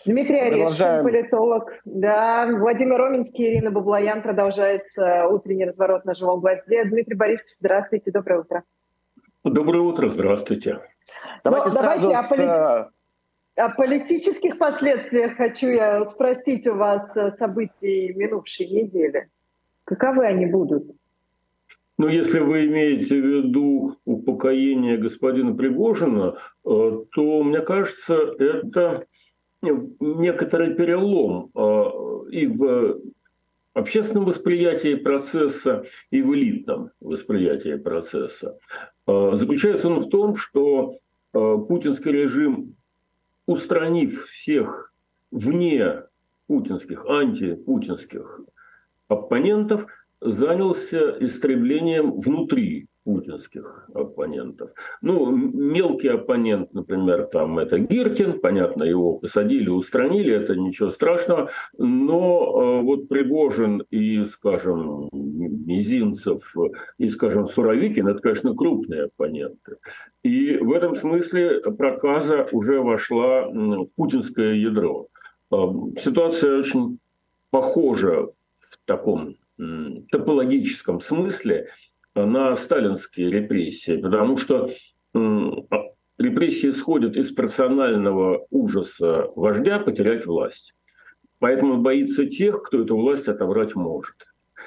Дмитрий Орешкин, Продолжаем. политолог. Да, Владимир Роменский, Ирина Баблоян. Продолжается утренний разворот на живом гвозде. Дмитрий Борисович, здравствуйте, доброе утро. Доброе утро, здравствуйте. Давайте о политических последствиях хочу я спросить у вас событий минувшей недели. Каковы они будут? Ну, если вы имеете в виду упокоение господина Пригожина, то, мне кажется, это некоторый перелом и в общественном восприятии процесса, и в элитном восприятии процесса. Заключается он в том, что путинский режим, устранив всех вне путинских, антипутинских оппонентов, занялся истреблением внутри путинских оппонентов. Ну, мелкий оппонент, например, там это Гиркин, понятно, его посадили, устранили, это ничего страшного, но вот Пригожин и, скажем, Мизинцев и, скажем, Суровикин, это, конечно, крупные оппоненты. И в этом смысле проказа уже вошла в путинское ядро. Ситуация очень похожа в таком топологическом смысле на сталинские репрессии, потому что репрессии исходят из персонального ужаса вождя потерять власть. Поэтому он боится тех, кто эту власть отобрать может.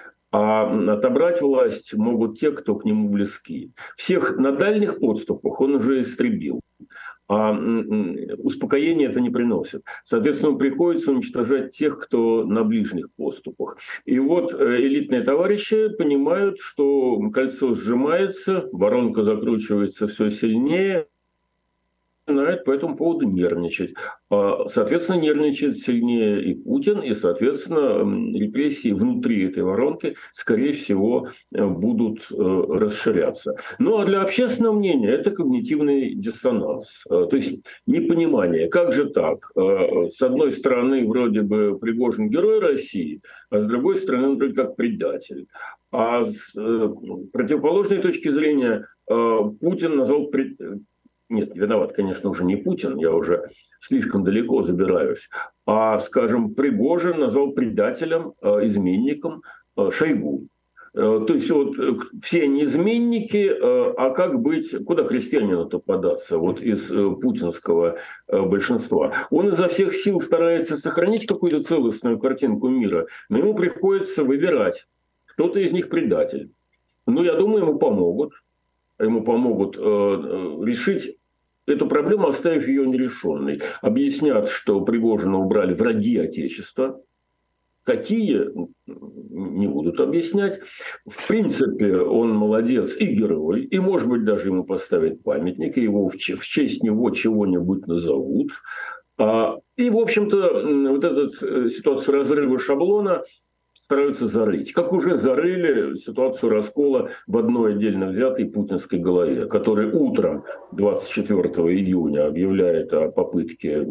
А отобрать власть могут те, кто к нему близки. Всех на дальних подступах он уже истребил. А успокоение это не приносит. Соответственно, приходится уничтожать тех, кто на ближних подступах. И вот элитные товарищи понимают, что кольцо сжимается, воронка закручивается все сильнее, начинает по этому поводу нервничать. Соответственно, нервничает сильнее и Путин, и, соответственно, репрессии внутри этой воронки, скорее всего, будут расширяться. Ну, а для общественного мнения это когнитивный диссонанс, то есть непонимание. Как же так? С одной стороны, вроде бы Пригожин герой России, а с другой стороны, он вроде как предатель. А с противоположной точки зрения Путин назвал Нет, виноват, конечно, уже не Путин, я уже слишком далеко забираюсь, а, скажем, Пригожин назвал предателем, изменником Шойгу. То есть вот все они изменники, а как быть, куда христианину-то податься вот из путинского большинства? Он изо всех сил старается сохранить какую-то целостную картинку мира, но ему приходится выбирать, кто-то из них предатель. Ну, я думаю, ему помогут решить эту проблему, оставив ее нерешенной. Объяснят, что Пригожина убрали враги Отечества. Какие? Не будут объяснять. В принципе, он молодец и герой. И, может быть, даже ему поставят памятник, и его в честь него чего-нибудь назовут. И, в общем-то, вот эта ситуация разрыва шаблона стараются зарыть. Как уже зарыли ситуацию раскола в одной отдельно взятой путинской голове, который утром 24 июня объявляет о попытке,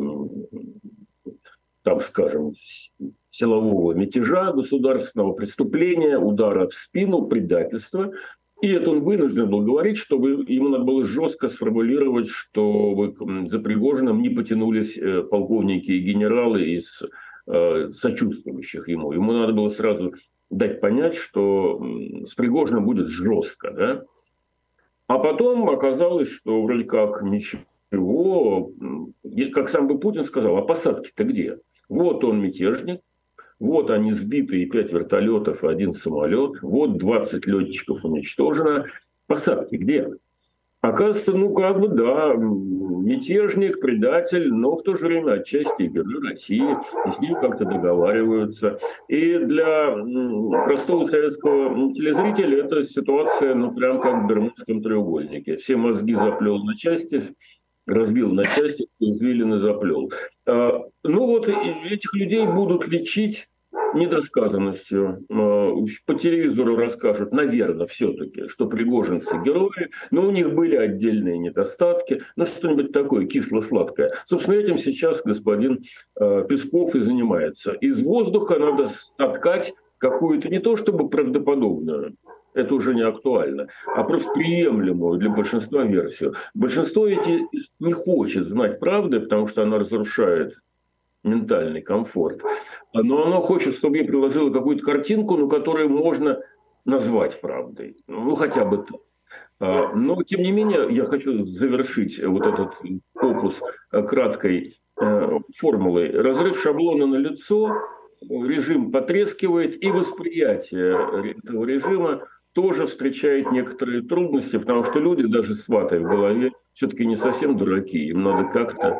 там, скажем, силового мятежа, государственного преступления, удара в спину, предательства. И это он вынужден был говорить, чтобы ему надо было жестко сформулировать, чтобы за Пригожиным не потянулись полковники и генералы из сочувствующих ему. Ему надо было сразу дать понять, что с Пригожиным будет жестко. Да? А потом оказалось, что вроде как ничего. Как сам бы Путин сказал, а посадки-то где? Вот он мятежник, вот они сбитые 5 вертолетов и 1 самолет, вот 20 летчиков уничтожено. Посадки где? Оказывается, да, мятежник, предатель, но в то же время отчасти и герой России, и с ним как-то договариваются. И для простого советского телезрителя эта ситуация, прям как в Бермудском треугольнике. Все мозги заплел на части, разбил на части, извилины заплел. Этих людей будут лечить недосказанностью. По телевизору расскажут, наверное, все-таки, что пригожинцы герои, но у них были отдельные недостатки, что-нибудь такое кисло-сладкое. Собственно, этим сейчас господин Песков и занимается. Из воздуха надо соткать какую-то не то чтобы правдоподобную, это уже не актуально, а просто приемлемую для большинства версию. Большинство эти не хочет знать правды, потому что она разрушает ментальный комфорт. Но оно хочет, чтобы я приложила какую-то картинку, ну, которую можно назвать правдой. Ну, хотя бы так. Но, тем не менее, я хочу завершить вот этот опус краткой формулой. Разрыв шаблона на лицо, режим потрескивает, и восприятие этого режима тоже встречает некоторые трудности, потому что люди даже с ватой в голове все-таки не совсем дураки. Им надо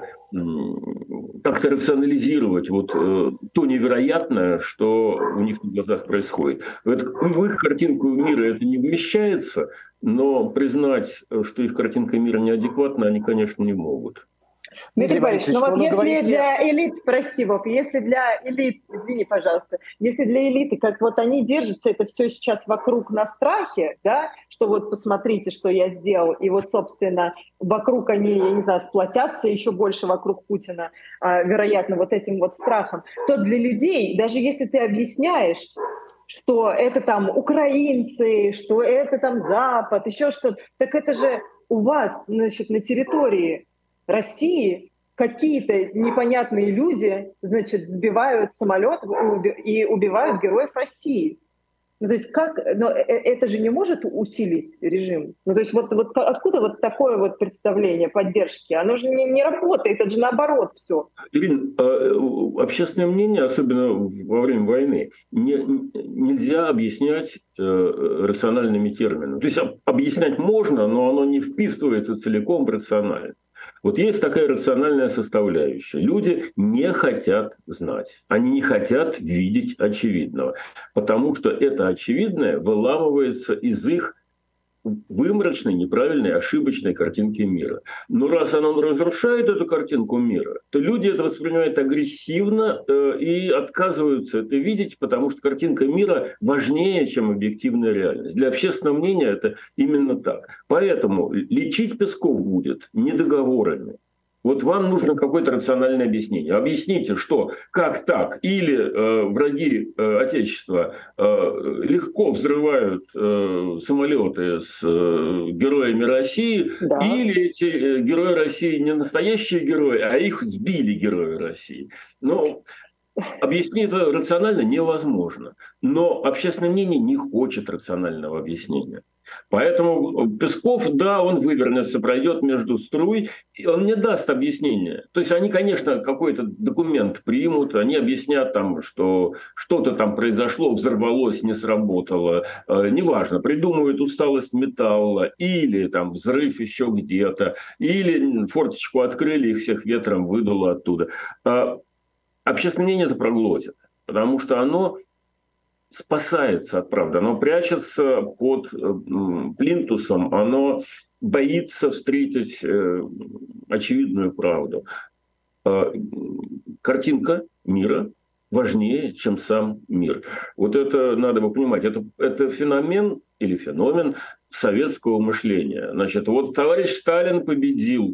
как-то рационализировать вот то невероятное, что у них на глазах происходит. В их картинку мира это не вмещается, но признать, что их картинка мира неадекватна, они, конечно, не могут. Дмитрий Борисович, ну вот если для элит, прости, Вов, если для элит, извини, пожалуйста, если для элиты, как вот они держатся, это все сейчас вокруг на страхе, да, что вот посмотрите, что я сделал, и вот, собственно, вокруг они, я не знаю, сплотятся еще больше вокруг Путина, вероятно, вот этим вот страхом, то для людей, даже если ты объясняешь, что это там украинцы, что это там Запад, еще что-то, так это же у вас, значит, на территории России какие-то непонятные люди, значит, сбивают самолет и убивают героев России. Ну, то есть как, но это же не может усилить режим. Ну, то есть вот откуда вот такое вот представление поддержки? Оно же не работает, это же наоборот все. Ирина, общественное мнение, особенно во время войны, нельзя объяснять рациональными терминами. То есть объяснять можно, но оно не вписывается целиком в рационально. Вот есть такая рациональная составляющая. Люди не хотят знать, они не хотят видеть очевидного, потому что это очевидное выламывается из их выморочной, неправильной, ошибочной картинки мира. Но раз оно разрушает эту картинку мира, то люди это воспринимают агрессивно и отказываются это видеть, потому что картинка мира важнее, чем объективная реальность. Для общественного мнения это именно так. Поэтому лечить Песков будет не договорами. Вот вам нужно какое-то рациональное объяснение. Объясните, что, как так? Или враги Отечества легко взрывают самолеты с героями России, да. Или эти герои России не настоящие герои, а их сбили герои России. Но объяснить это рационально невозможно. Но общественное мнение не хочет рационального объяснения. Поэтому Песков, да, он вывернется, пройдет между струй, и он не даст объяснения. То есть они, конечно, какой-то документ примут, они объяснят, там, что что-то там произошло, взорвалось, не сработало, неважно, придумают усталость металла, или там взрыв еще где-то, или форточку открыли, их всех ветром выдуло оттуда. Общественное мнение это проглотит, потому что оно спасается от правды, оно прячется под плинтусом, оно боится встретить очевидную правду. Картинка мира важнее, чем сам мир. Вот это надо бы понимать. Это феномен или феномен советского мышления. Значит, вот товарищ Сталин победил.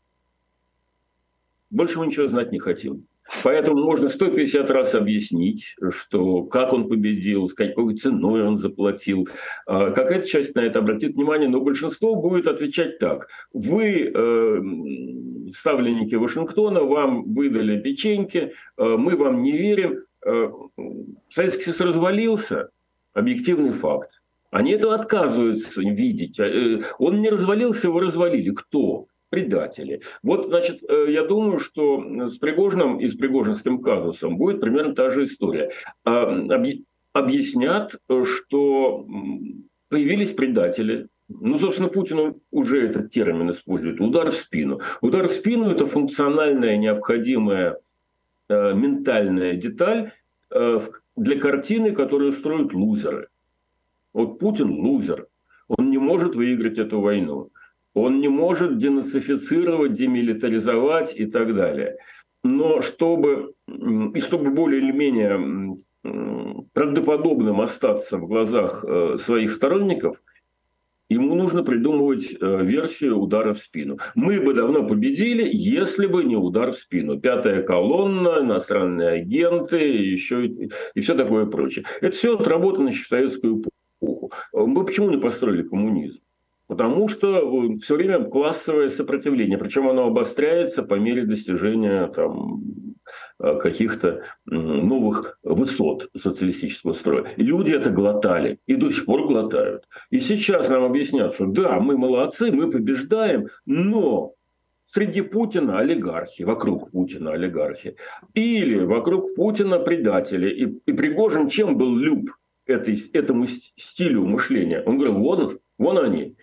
Больше мы ничего знать не хотим. Поэтому можно 150 раз объяснить, что как он победил, с какой ценой он заплатил. Какая-то часть на это обратит внимание, но большинство будет отвечать так. Вы, ставленники Вашингтона, вам выдали печеньки, мы вам не верим. Советский Союз развалился, объективный факт. Они этого отказываются видеть. Он не развалился, его развалили. Кто? Предатели. Вот, значит, я думаю, что с Пригожиным и с пригожинским казусом будет примерно та же история. Объяснят, что появились предатели. Ну, собственно, Путин уже этот термин использует. Удар в спину. Удар в спину – это функциональная, необходимая ментальная деталь для картины, которую строят лузеры. Вот Путин лузер. Он не может выиграть эту войну. Он не может денацифицировать, демилитаризовать и так далее. Но чтобы более или менее правдоподобным остаться в глазах своих сторонников, ему нужно придумывать версию удара в спину. Мы бы давно победили, если бы не удар в спину. Пятая колонна, иностранные агенты и все такое прочее. Это все отработано еще в советскую эпоху. Мы почему не построили коммунизм? Потому что все время классовое сопротивление, причем оно обостряется по мере достижения каких-то новых высот социалистического строя. Люди это глотали и до сих пор глотают. И сейчас нам объяснят, что да, мы молодцы, мы побеждаем, но среди Путина олигархи, вокруг Путина олигархи, или вокруг Путина предатели. И Пригожин чем был люб этому стилю мышления? Он говорил, вон они,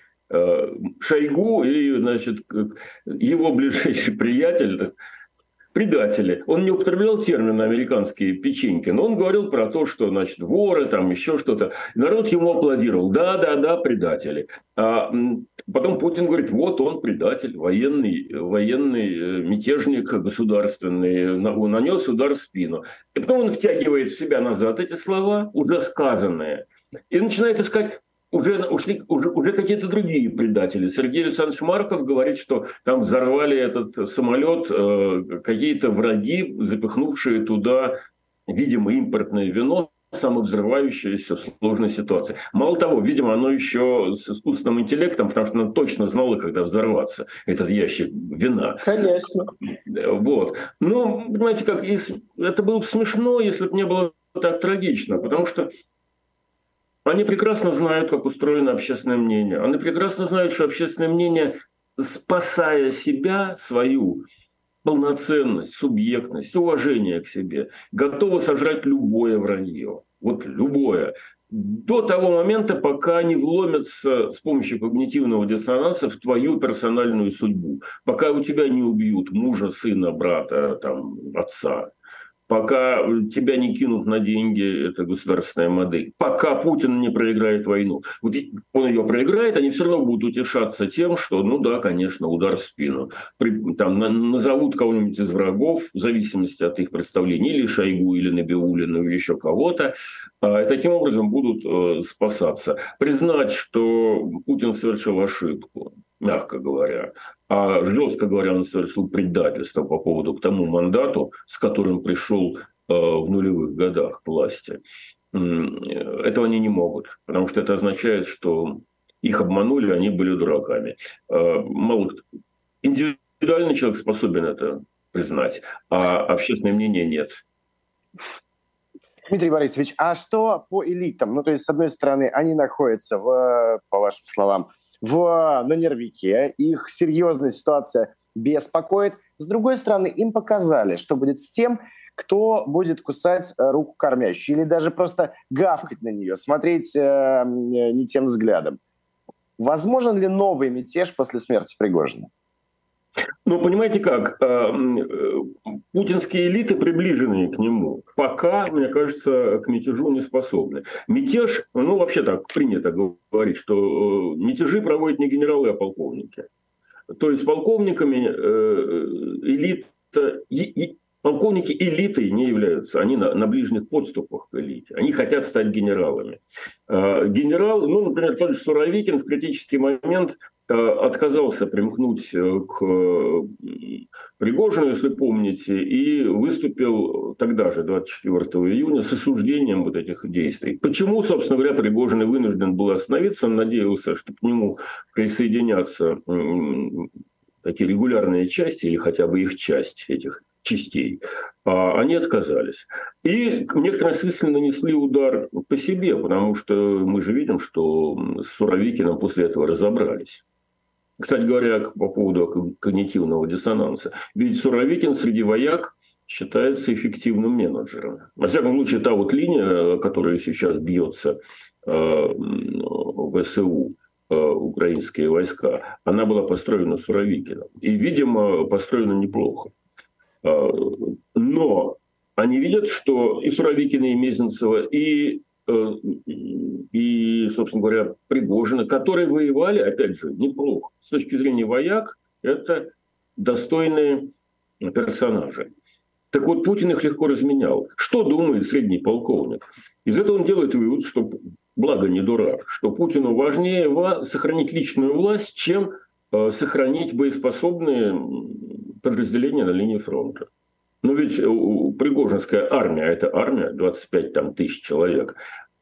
Шойгу и, значит, его ближайший приятель, предатели. Он не употреблял термин американские печеньки, но он говорил про то, что, значит, воры, там еще что-то. Народ ему аплодировал. Да, предатели. А потом Путин говорит, вот он предатель, военный мятежник государственный, нанес удар в спину. И потом он втягивает в себя назад эти слова, уже сказанные, и начинает искать уже какие-то другие предатели. Сергей Александрович Марков говорит, что там взорвали этот самолет какие-то враги, запихнувшие туда, видимо, импортное вино, самовзрывающееся в сложной ситуации. Мало того, видимо, оно еще с искусственным интеллектом, потому что оно точно знало, когда взорваться, этот ящик вина. Конечно. Вот. Ну, понимаете, как, это было бы смешно, если бы не было так трагично, потому что они прекрасно знают, как устроено общественное мнение. Они прекрасно знают, что общественное мнение, спасая себя, свою полноценность, субъектность, уважение к себе, готово сожрать любое вранье. Вот любое. До того момента, пока не вломятся с помощью когнитивного диссонанса в твою персональную судьбу. Пока у тебя не убьют мужа, сына, брата, там, отца. Пока тебя не кинут на деньги, это государственная модель. Пока Путин не проиграет войну. Вот он ее проиграет, они все равно будут утешаться тем, что, ну да, конечно, удар в спину. Там назовут кого-нибудь из врагов, в зависимости от их представлений, или Шойгу, или Набиуллину, или еще кого-то. И таким образом будут спасаться. Признать, что Путин совершил ошибку, мягко говоря, а жестко говоря, он совершил предательство по поводу к тому мандату, с которым пришел в нулевых годах к власти. Этого они не могут, потому что это означает, что их обманули, они были дураками. Мало кто. Индивидуальный человек способен это признать, а общественное мнение нет. Дмитрий Борисович, а что по элитам? Ну, то есть, с одной стороны, они находятся, по вашим словам, на нервике, их серьезная ситуация беспокоит. С другой стороны, им показали, что будет с тем, кто будет кусать руку кормящую или даже просто гавкать на нее, смотреть не тем взглядом. Возможен ли новый мятеж после смерти Пригожина? Ну, понимаете как, путинские элиты, приближенные к нему, пока, мне кажется, к мятежу не способны. Мятеж, ну, вообще так принято говорить, что мятежи проводят не генералы, а полковники. То есть полковниками полковники элитой не являются, они на ближних подступах к элите. Они хотят стать генералами. Генерал, ну, например, тот же Суровикин в критический момент отказался примкнуть к Пригожину, если помните, и выступил тогда же, 24 июня, с осуждением вот этих действий. Почему, собственно говоря, Пригожин и вынужден был остановиться? Он надеялся, что к нему присоединятся такие регулярные части или хотя бы их часть этих частей, они отказались. И в некотором смысле нанесли удар по себе, потому что мы же видим, что с Суровикиным после этого разобрались. Кстати говоря, по поводу когнитивного диссонанса. Ведь Суровикин среди вояк считается эффективным менеджером. Во всяком случае, та вот линия, которая сейчас бьется в СУ, украинские войска, она была построена Суровикиным. И, видимо, построена неплохо. Но они видят, что и Суровикина, и Мезенцева, и, собственно говоря, Пригожина, которые воевали, опять же, неплохо. С точки зрения вояк, это достойные персонажи. Так вот, Путин их легко разменял. Что думает средний полковник? Из этого он делает вывод, что, благо не дурак, что Путину важнее сохранить личную власть, чем сохранить боеспособные подразделения на линии фронта. Но ведь Пригожинская армия, это армия, 25 тысяч человек,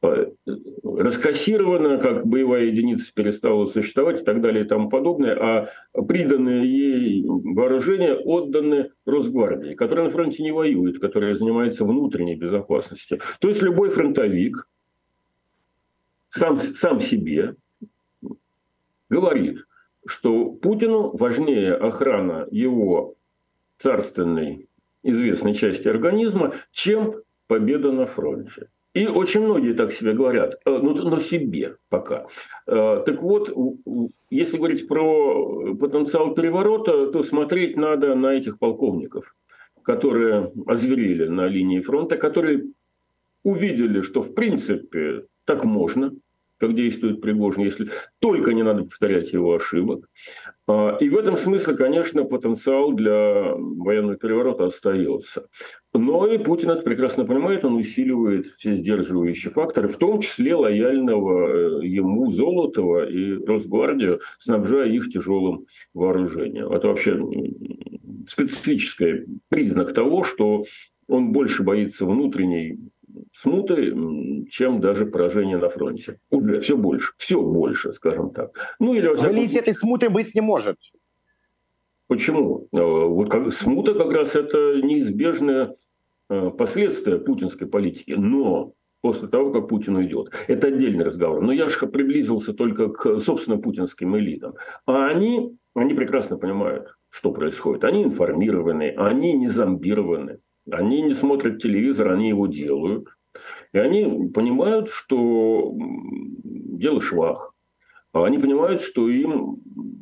раскассирована, как боевая единица перестала существовать и так далее и тому подобное, а приданные ей вооружения отданы Росгвардии, которая на фронте не воюет, которая занимается внутренней безопасностью. То есть любой фронтовик сам себе говорит, что Путину важнее охрана его царственной известной части организма, чем победа на фронте. И очень многие так себе говорят, но себе пока. Так вот, если говорить про потенциал переворота, то смотреть надо на этих полковников, которые озверели на линии фронта, которые увидели, что в принципе так можно, как действует Пригожин, если только не надо повторять его ошибок. И в этом смысле, конечно, потенциал для военного переворота остается. Но и Путин это прекрасно понимает, он усиливает все сдерживающие факторы, в том числе лояльного ему Золотого и Росгвардию, снабжая их тяжелым вооружением. Это вообще специфический признак того, что он больше боится внутренней смуты, чем даже поражение на фронте. Уже все больше, скажем так. Ну, или, в элите этой смуты быть не может. Почему? Вот смута как раз это неизбежное последствие путинской политики. Но после того, как Путин уйдет. Это отдельный разговор. Но я же приблизился только к, собственно, путинским элитам. А они прекрасно понимают, что происходит. Они информированы, они не зомбированы. Они не смотрят телевизор, они его делают. И они понимают, что дело швах. Они понимают, что им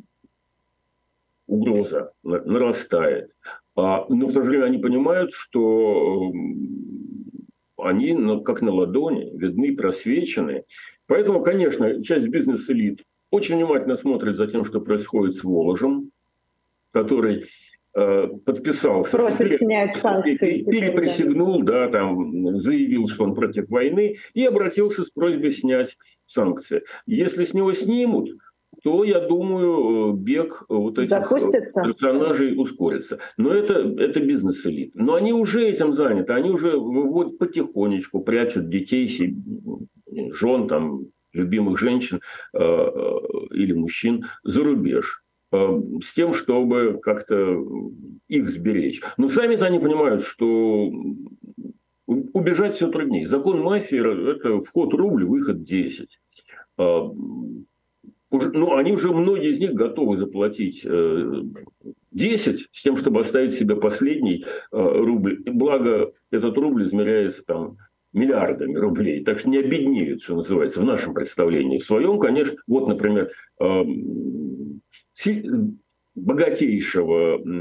угроза нарастает. Но в то же время они понимают, что они как на ладони, видны, просвечены. Поэтому, конечно, часть бизнес-элит очень внимательно смотрит за тем, что происходит с Воложем, который подписался, просит снять санкции, переприсягнул, да, там, заявил, что он против войны, и обратился с просьбой снять санкции. Если с него снимут, то, я думаю, бег вот этих персонажей ускорится. Но это бизнес-элит. Но они уже этим заняты, они уже выводят потихонечку, прячут детей, жен, там, любимых женщин или мужчин за рубеж, с тем, чтобы как-то их сберечь. Но сами-то они понимают, что убежать все труднее. Закон мафии – это вход рубль, выход 10. Ну, они уже, многие из них готовы заплатить 10 с тем, чтобы оставить себе последний рубль. Благо, этот рубль измеряется там миллиардами рублей, так что не обеднеют, что называется, в нашем представлении. В своем, конечно, вот, например, богатейшего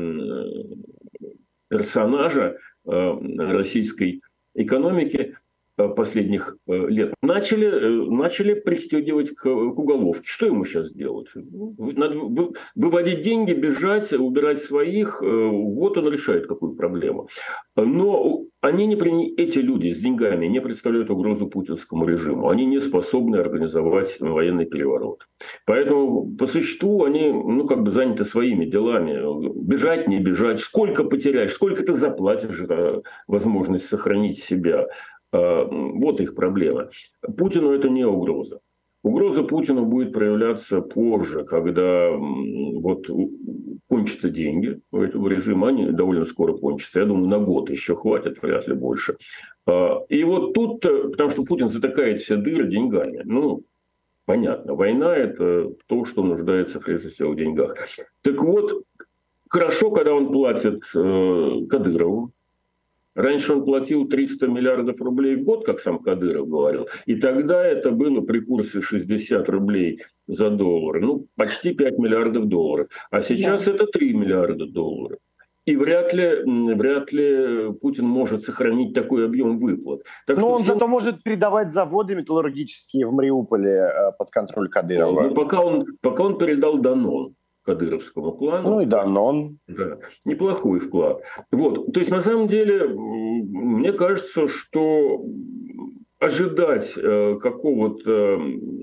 персонажа российской экономики последних лет начали пристегивать к уголовке. Что ему сейчас делать? Надо выводить деньги, бежать, убирать своих. Вот он решает какую проблему. Но эти люди с деньгами не представляют угрозу путинскому режиму. Они не способны организовать военный переворот. Поэтому по существу они заняты своими делами. Бежать, не бежать. Сколько потеряешь, сколько ты заплатишь за возможность сохранить себя. Вот их проблема. Путину это не угроза. Угроза Путину будет проявляться позже, когда вот кончатся деньги у этого режима. Они довольно скоро кончатся. Я думаю, на год еще хватит, вряд ли больше. И вот тут, потому что Путин затыкает все дыры деньгами. Ну, понятно, война – это то, что нуждается прежде всего в деньгах. Так вот, хорошо, когда он платит Кадырову. Раньше он платил 300 миллиардов рублей в год, как сам Кадыров говорил. И тогда это было при курсе 60 рублей за доллар. Ну, почти 5 миллиардов долларов. А сейчас это 3 миллиарда долларов. И вряд ли Путин может сохранить такой объем выплат. Но он зато может передавать заводы металлургические в Мариуполе под контроль Кадырова. Ну, пока он передал Данон кадыровскому клану. Ну и Данон. Да, неплохой вклад. Вот. То есть, на самом деле, мне кажется, что ожидать какого-то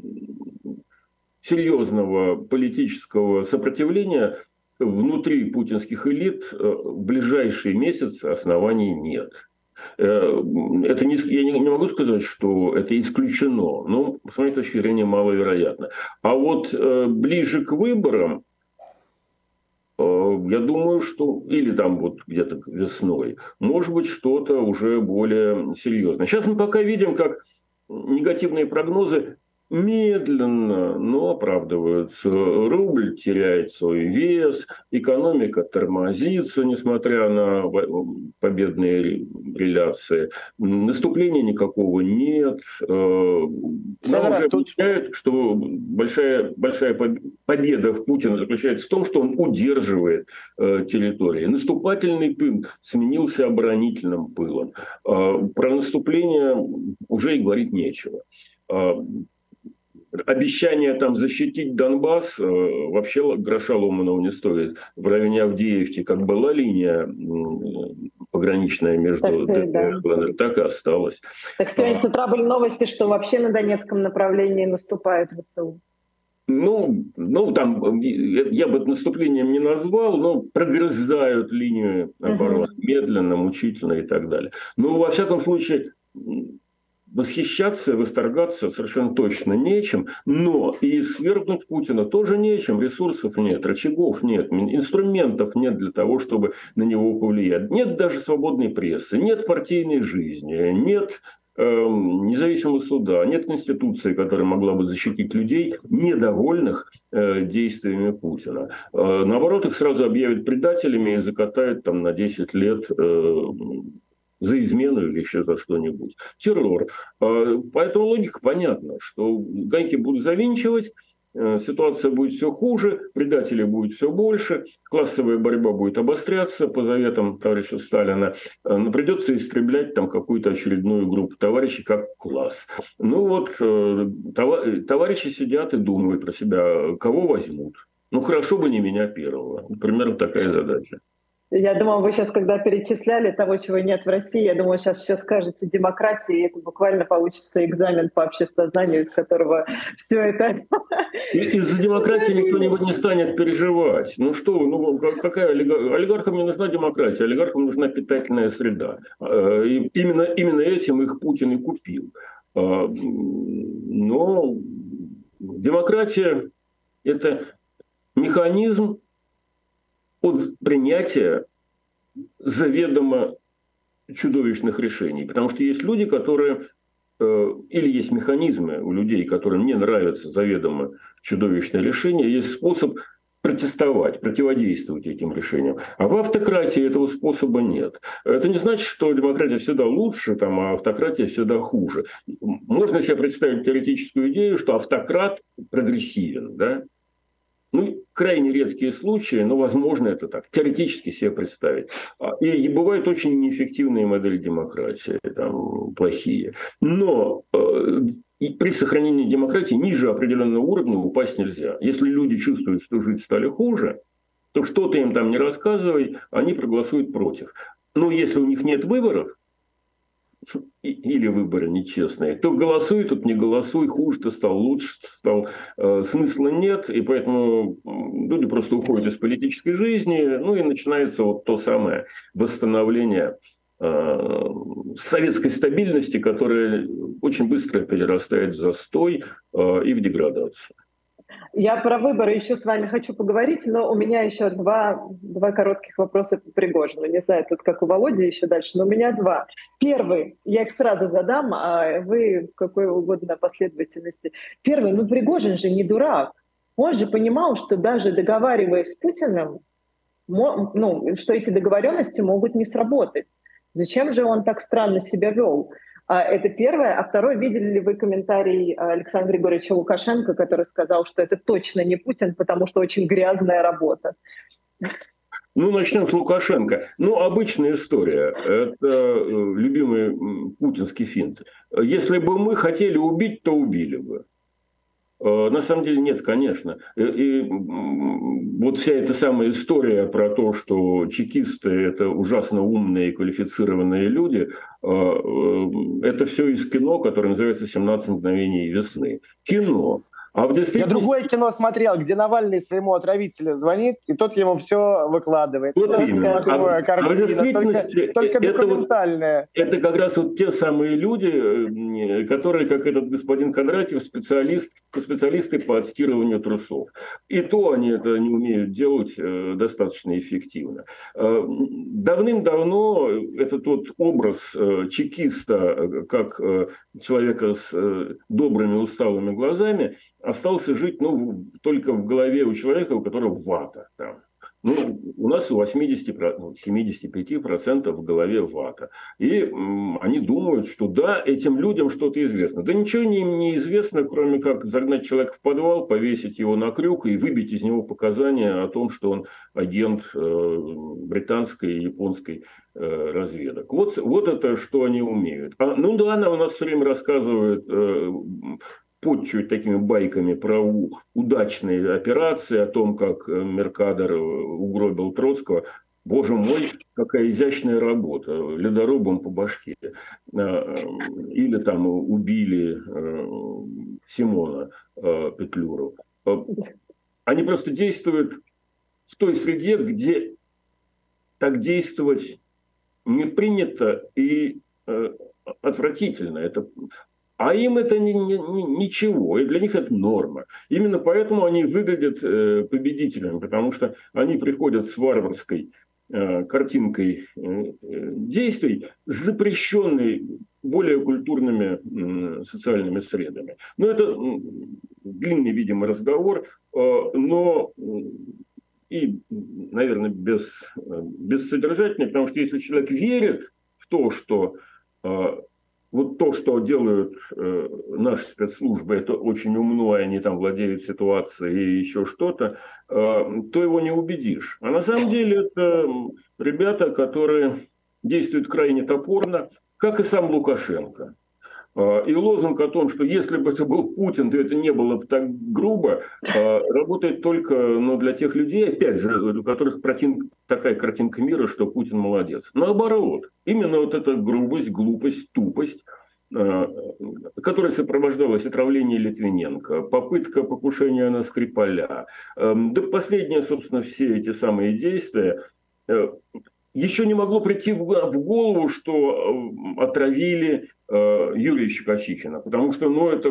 серьезного политического сопротивления внутри путинских элит в ближайшие месяцы оснований нет. Я не могу сказать, что это исключено, но, с моей точки зрения, маловероятно. А вот ближе к выборам, я думаю, что или там вот где-то весной, может быть, что-то уже более серьезное. Сейчас мы пока видим, как негативные прогнозы медленно, но оправдываются. Рубль теряет свой вес, экономика тормозится, несмотря на победные реляции. Наступления никакого нет. Нам уже объясняют, что большая победа Путина заключается в том, что он удерживает территории. Наступательный пыл сменился оборонительным пылом. Про наступление уже и говорить нечего. Обещание там защитить Донбасс вообще гроша ломаного не стоит. В районе Авдеевки как была линия пограничная между ДНР и ЛНР, так и осталась. Так сегодня с утра были новости, что вообще на Донецком направлении наступает ВСУ. Ну, там, я бы это наступлением не назвал, но прогрызают линию обороны медленно, мучительно и так далее. Но, во всяком случае, восхищаться, восторгаться совершенно точно нечем, но и свергнуть Путина тоже нечем, ресурсов нет, рычагов нет, инструментов нет для того, чтобы на него повлиять. Нет даже свободной прессы, нет партийной жизни, нет независимого суда, нет конституции, которая могла бы защитить людей, недовольных действиями Путина. Наоборот, их сразу объявят предателями и закатают там на 10 лет за измену или еще за что-нибудь. Террор. Поэтому логика понятна, что гайки будут завинчивать, ситуация будет все хуже, предателей будет все больше, классовая борьба будет обостряться по заветам товарища Сталина, но придется истреблять там какую-то очередную группу товарищей как класс. Ну вот, товарищи сидят и думают про себя, кого возьмут. Ну хорошо бы не меня первого. Примерно такая задача. Я думала, вы сейчас, когда перечисляли того, чего нет в России, я думала, сейчас скажете демократия, и это буквально получится экзамен по обществознанию, из которого все это... Из-за демократии никто не станет переживать. Ну что, какая олигархам не нужна демократия, олигархам нужна питательная среда. И именно этим их Путин и купил. Но демократия – это механизм от принятия заведомо чудовищных решений. Потому что есть люди, которые... Или есть механизмы у людей, которым не нравятся заведомо чудовищные решения, есть способ протестовать, противодействовать этим решениям. А в автократии этого способа нет. Это не значит, что демократия всегда лучше, а автократия всегда хуже. Можно себе представить теоретическую идею, что автократ прогрессивен, да? Ну, крайне редкие случаи, но возможно это так, теоретически себе представить. И бывают очень неэффективные модели демократии, там, плохие. Но и при сохранении демократии ниже определенного уровня упасть нельзя. Если люди чувствуют, что жить стали хуже, то что-то им там не рассказывай, они проголосуют против. Но если у них нет выборов, или выборы нечестные, то голосуй, тут не голосуй, хуже ты стал, лучше ты стал, смысла нет, и поэтому люди просто уходят из политической жизни, ну и начинается вот то самое восстановление советской стабильности, которая очень быстро перерастает в застой и в деградацию. Я про выборы еще с вами хочу поговорить, но у меня еще два коротких вопроса по Пригожину. Не знаю, тут как у Володи еще дальше, но у меня два. Первый, я их сразу задам, а вы в какой угодно последовательности. Первый, Пригожин же не дурак. Он же понимал, что даже договариваясь с Путиным, что эти договоренности могут не сработать. Зачем же он так странно себя вел? Это первое. А второе, видели ли вы комментарий Александра Григорьевича Лукашенко, который сказал, что это точно не Путин, потому что очень грязная работа? Начнем с Лукашенко. Обычная история. Это любимый путинский финт. Если бы мы хотели убить, то убили бы. На самом деле нет, конечно. И вот вся эта самая история про то, что чекисты – это ужасно умные и квалифицированные люди, это все из кино, которое называется «17 мгновений весны». Кино. А в Я другое кино смотрел, где Навальный своему отравителю звонит, и тот ему все выкладывает. Вот именно. Картина, в действительности только документальная. Это как раз вот те самые люди, которые, как этот господин Кондратьев, специалисты по отстирыванию трусов. И то они это не умеют делать достаточно эффективно. Давным-давно этот вот образ чекиста, как человека с добрыми усталыми глазами, остался жить только в голове у человека, у которого вата там. У нас у 75% в голове вата. И они думают, что да, этим людям что-то известно. Да ничего им не известно, кроме как загнать человека в подвал, повесить его на крюк и выбить из него показания о том, что он агент британской и японской разведок. Вот это, что они умеют. Ну да, у нас все время рассказывают, подчуют такими байками про удачные операции, о том, как Меркадер угробил Троцкого. Боже мой, какая изящная работа, ледорубом по башке. Или там убили Симона Петлюру. Они просто действуют в той среде, где так действовать не принято и отвратительно. А им это ничего, и для них это норма. Именно поэтому они выглядят победителями, потому что они приходят с варварской картинкой действий, запрещенной более культурными социальными средами. Но это длинный, видимо, разговор, но и, наверное, бессодержательный, потому что если человек верит в то, что вот то, что делают наши спецслужбы, это очень умно, и они там владеют ситуацией и еще что-то, то его не убедишь. А на самом деле это ребята, которые действуют крайне топорно, как и сам Лукашенко. И лозунг о том, что если бы это был Путин, то это не было бы так грубо, работает только для тех людей, опять же, у которых такая картинка мира, что Путин молодец. Наоборот, именно вот эта грубость, глупость, тупость, которая сопровождалась отравлением Литвиненко, попытка покушения на Скрипаля, да последние, собственно, все эти самые действия, еще не могло прийти в голову, что отравили Юрия Щекочихина, потому что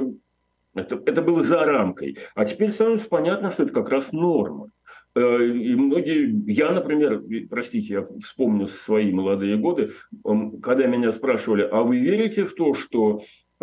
это было за рамкой. А теперь становится понятно, что это как раз норма. И многие, я, например, простите, я вспомню свои молодые годы, когда меня спрашивали, а вы верите в то, что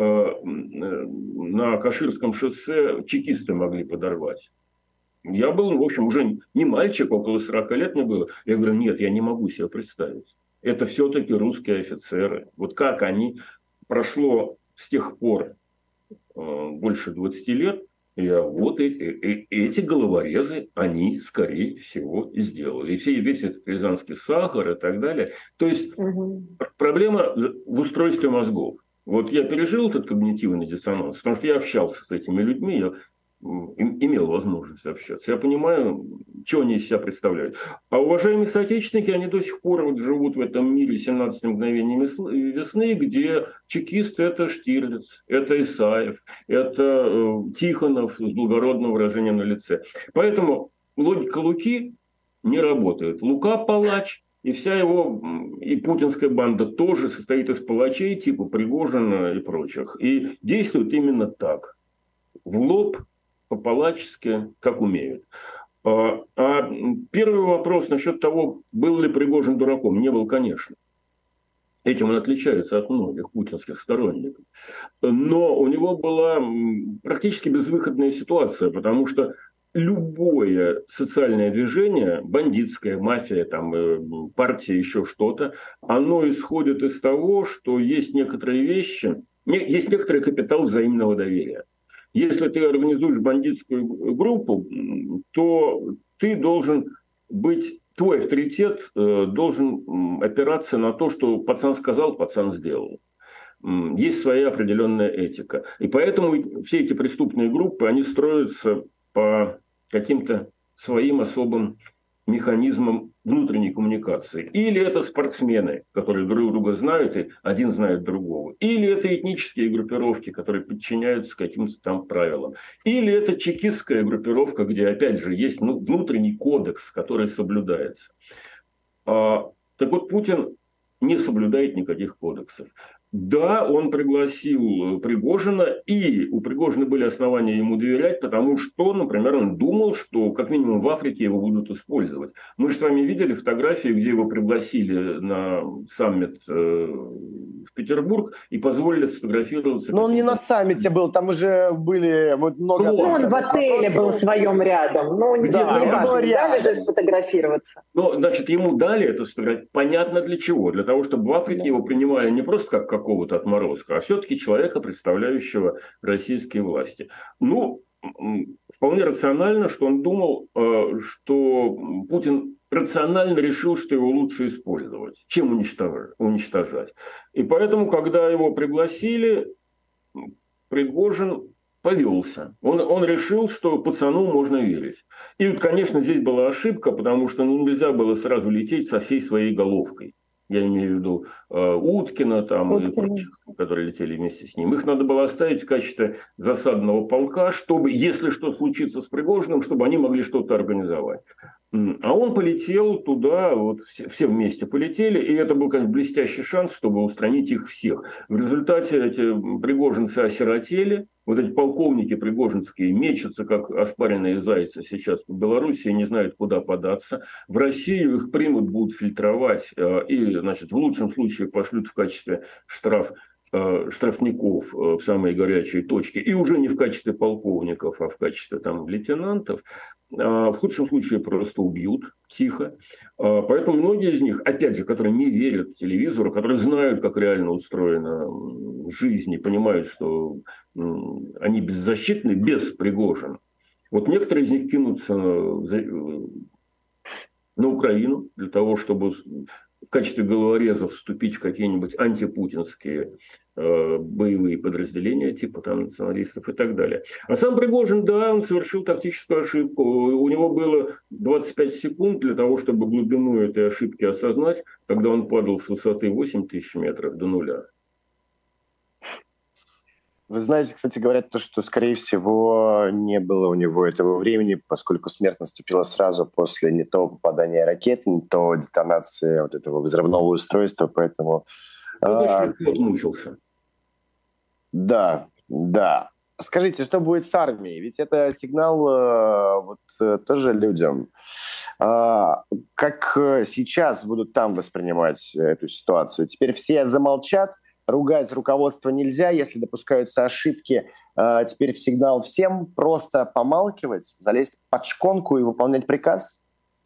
на Каширском шоссе чекисты могли подорвать? Я был, в общем, уже не мальчик, около 40 лет мне было. Я говорю, нет, я не могу себе представить. Это все-таки русские офицеры. Вот как прошло с тех пор больше 20 лет, вот эти головорезы, они, скорее всего, и сделали. И весь этот рязанский сахар и так далее. То есть проблема в устройстве мозгов. Вот я пережил этот когнитивный диссонанс, потому что я общался с этими людьми, я имел возможность общаться. Я понимаю, что они из себя представляют. А уважаемые соотечественники, они до сих пор вот живут в этом мире 17 мгновений весны, где чекист – это Штирлиц, это Исаев, это Тихонов с благородным выражением на лице. Поэтому логика Луки не работает. Лука – палач, и вся его, и путинская банда тоже состоит из палачей типа Пригожина и прочих. И действует именно так. В лоб, по-палачески, как умеют. А первый вопрос насчет того, был ли Пригожин дураком. Не был, конечно. Этим он отличается от многих путинских сторонников. Но у него была практически безвыходная ситуация, потому что любое социальное движение, бандитская мафия, там, партия, еще что-то, оно исходит из того, что есть некоторые вещи, есть некоторый капитал взаимного доверия. Если ты организуешь бандитскую группу, то ты должен быть, твой авторитет должен опираться на то, что пацан сказал, пацан сделал. Есть своя определенная этика. И поэтому все эти преступные группы, они строятся по каким-то своим особым механизмом внутренней коммуникации. Или это спортсмены, которые друг друга знают, и один знает другого. Или это этнические группировки, которые подчиняются каким-то там правилам. Или это чекистская группировка, где, опять же, есть внутренний кодекс, который соблюдается. Так вот, Путин не соблюдает никаких кодексов. Да, он пригласил Пригожина, и у Пригожина были основания ему доверять, потому что, например, он думал, что как минимум в Африке его будут использовать. Мы же с вами видели фотографии, где его пригласили на саммит в Петербург и позволили сфотографироваться. Но он не на саммите был, там уже были много... Ну, он в отеле был в своем рядом. Ну, да, не важно, дали же сфотографироваться. Ну, значит, ему дали это сфотографировать. Понятно для чего. Для того, чтобы в Африке его принимали не просто как какого-то отморозка, а все-таки человека, представляющего российские власти. Ну, вполне рационально, что он думал, что Путин рационально решил, что его лучше использовать, чем уничтожать. И поэтому, когда его пригласили, Пригожин повелся. Он решил, что пацану можно верить. И, конечно, здесь была ошибка, потому что нельзя было сразу лететь со всей своей головкой. Я имею в виду Уткина там, и прочих, которые летели вместе с ним. Их надо было оставить в качестве засадного полка, чтобы, если что случится с Пригожиным, чтобы они могли что-то организовать. А он полетел туда, вот все вместе полетели, и это был, конечно, блестящий шанс, чтобы устранить их всех. В результате эти пригожинцы осиротели, вот эти полковники пригожинские мечутся, как ошпаренные зайцы сейчас по Беларуси, и не знают, куда податься. В Россию их примут, будут фильтровать, и, значит, в лучшем случае пошлют в качестве штрафников в самые горячие точки, и уже не в качестве полковников, а в качестве там лейтенантов. В худшем случае просто убьют тихо. Поэтому многие из них, опять же, которые не верят телевизору, которые знают, как реально устроена жизнь, и понимают, что они беззащитны без Пригожина. Вот некоторые из них кинутся на Украину для того, чтобы в качестве головорезов вступить в какие-нибудь антипутинские боевые подразделения, типа там националистов и так далее. А сам Пригожин, да, он совершил тактическую ошибку. У него было 25 секунд для того, чтобы глубину этой ошибки осознать, когда он падал с высоты 8000 метров до нуля. Вы знаете, кстати, говорят то, что, скорее всего, не было у него этого времени, поскольку смерть наступила сразу после не то попадания ракеты, не то детонации вот этого взрывного устройства, поэтому... Мучился. Да, да. Скажите, что будет с армией? Ведь это сигнал тоже людям. Как сейчас будут там воспринимать эту ситуацию? Теперь все замолчат, ругать руководство нельзя, если допускаются ошибки. Теперь в сигнал всем просто помалкивать, залезть под шконку и выполнять приказ?